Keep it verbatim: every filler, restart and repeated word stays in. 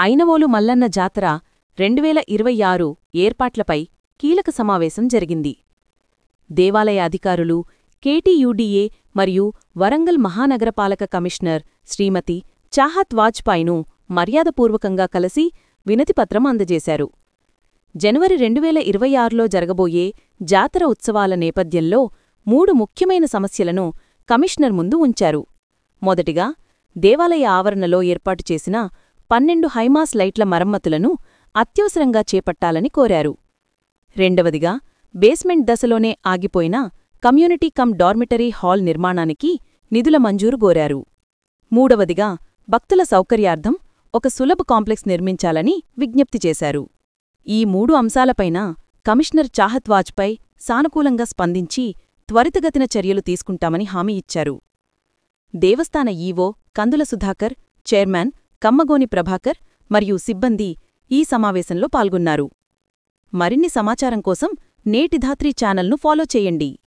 ఐనవోలు మల్లన్న జాతర రెండువేల ఇరవై ఆరు ఏర్పాట్లపై కీలక సమావేశం జరిగింది. దేవాలయ అధికారులు, కేటీయూడీఏ మరియు వరంగల్ మహానగరపాలక కమిషనర్ శ్రీమతి చాహత్ వాజ్పాయ్ను మర్యాదపూర్వకంగా కలిసి వినతిపత్రం అందజేశారు. జనవరి రెండువేల ఇరవై ఆరులో జరగబోయే జాతర ఉత్సవాల నేపథ్యంలో మూడు ముఖ్యమైన సమస్యలను కమిషనర్ ముందు ఉంచారు. మొదటిగా, దేవాలయ ఆవరణలో ఏర్పాటు చేసిన పన్నెండు హైమాస్ లైట్ల మరమ్మతులను అత్యవసరంగా చేపట్టాలని కోరారు. రెండవదిగా, బేస్మెంట్ దశలోనే ఆగిపోయిన కమ్యూనిటీ కమ్ డార్మిటరీ హాల్ నిర్మాణానికి నిధుల మంజూరు కోరారు. మూడవదిగా, భక్తుల సౌకర్యార్థం ఒక సులభ కాంప్లెక్స్ నిర్మించాలని విజ్ఞప్తి చేశారు. ఈ మూడు అంశాలపైన కమిషనర్ చాహత్ వాజ్పాయ్ సానుకూలంగా స్పందించి త్వరితగతిన చర్యలు తీసుకుంటామని హామీ ఇచ్చారు. దేవస్థాన ఈవో కందుల సుధాకర్, చైర్మన్ కమ్మగోని ప్రభాకర్ మరియు సిబ్బంది ఈ సమావేశంలో పాల్గొన్నారు. మరిన్ని సమాచారం కోసం నేటి ధాత్రి ఛానల్ను ఫాలో చేయండి.